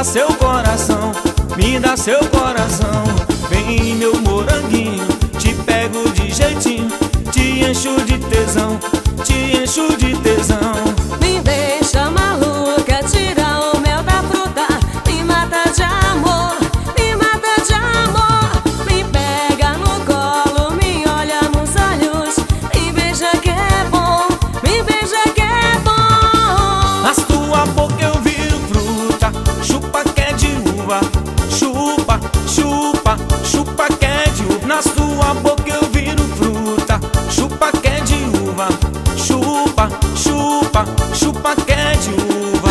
seu coração, me dá seu coração. Vem meu moranguinho, te pego de jeitinho, te encho de tesão, te encho de tesão. Me deixa maluca, tira o mel da fruta, me mata de amor, me mata de amor. Me pega no colo, me olha nos olhos, me beija que é bom, me beija que é bom. Na tua boca eu viro fruta, chupa que é de uva, chupa, chupa, chupa que é de uva. Na sua boca eu viro fruta, chupa que é de uva, chupa, chupa, chupa que é de uva.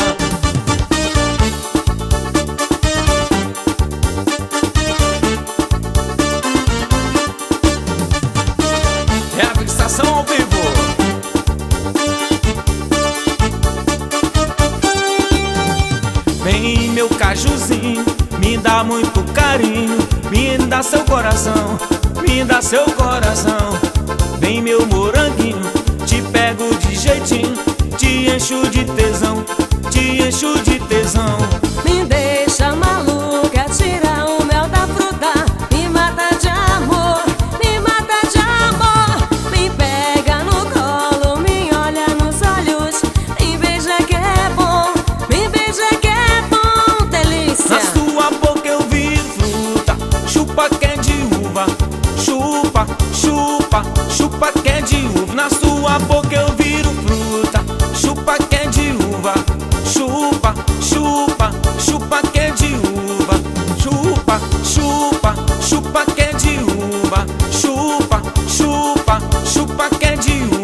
É a fixação ao vivo. Vem meu cajuzinho, me dá muito carinho, me dá seu coração, me dá seu coração. Vem meu moranguinho, te pego de jeitinho, te encho de tesão, te encho de tesão. Me deixa maluca, tira o mel da fruta, me mata de amor, me mata de amor. Me pega no colo, me olha nos olhos, me beija que é bom, me beija que é bom, delícia. Na sua boca eu viro fruta, chupa que é de uva, chupa, chupa, chupa que é de uva. Na sua boca eu viro fruta, chupa que é de uva, chupa, chupa, chupa que é de uva, chupa, chupa, chupa que é de uva, chupa, chupa, chupa que é de uva.